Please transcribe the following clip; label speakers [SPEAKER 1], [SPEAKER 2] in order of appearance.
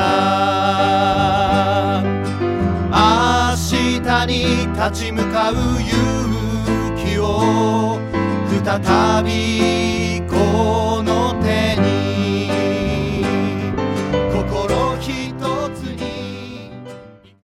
[SPEAKER 1] だ。明日に立ち向かう勇気を再びこの